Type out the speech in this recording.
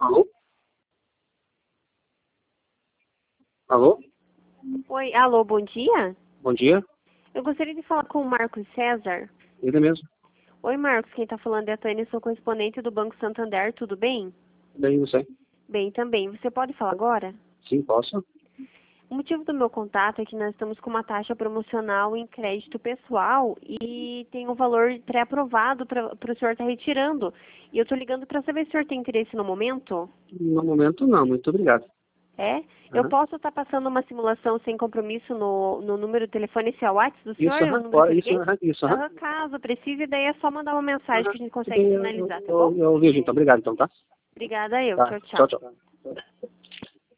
Alô? Alô? Oi, alô, bom dia. Bom dia. Eu gostaria de falar com o Marcos César. Ele mesmo. Oi, Marcos, quem está falando é a Tânia, sou correspondente do Banco Santander, tudo bem? Bem, você? Bem, também. Você pode falar agora? Sim, posso? O motivo do meu contato é que nós estamos com uma taxa promocional em crédito pessoal e tem um valor pré-aprovado para o senhor estar retirando. E eu estou ligando para saber se o senhor tem interesse no momento. No momento, não. Muito obrigado. É? Eu Aham. posso estar passando uma simulação sem compromisso no número de telefone esse é o WhatsApp do senhor? Isso, É o aham. número que eu Isso, liguei? aham. Isso, aham. Caso precise, daí é só mandar uma mensagem Aham. que a gente Tudo consegue bem, finalizar, tá bom? eu vejo então. Obrigado então, tá? Obrigada eu. Tá. Tchau, Tchau, tchau. tchau.